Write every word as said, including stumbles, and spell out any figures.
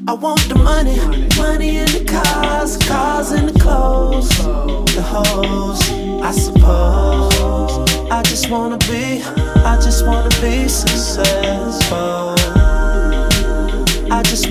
I want the money, money in the cars, cars in the clothes, the hoes, I suppose. I just wanna be, I just wanna be successful. I just